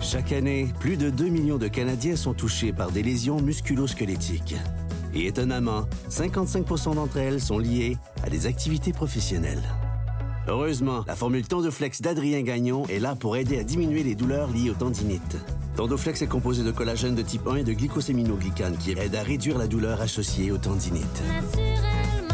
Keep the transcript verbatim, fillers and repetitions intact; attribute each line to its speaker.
Speaker 1: Chaque année, plus de deux millions de Canadiens sont touchés par des lésions musculo-squelettiques. Et étonnamment, cinquante-cinq pour cent d'entre elles sont liées à des activités professionnelles. Heureusement, la formule Tendoflex d'Adrien Gagnon est là pour aider à diminuer les douleurs liées aux tendinites. Tendoflex est composé de collagène de type un et de glycoséminoglycane qui aide à réduire la douleur associée aux tendinites. Naturellement.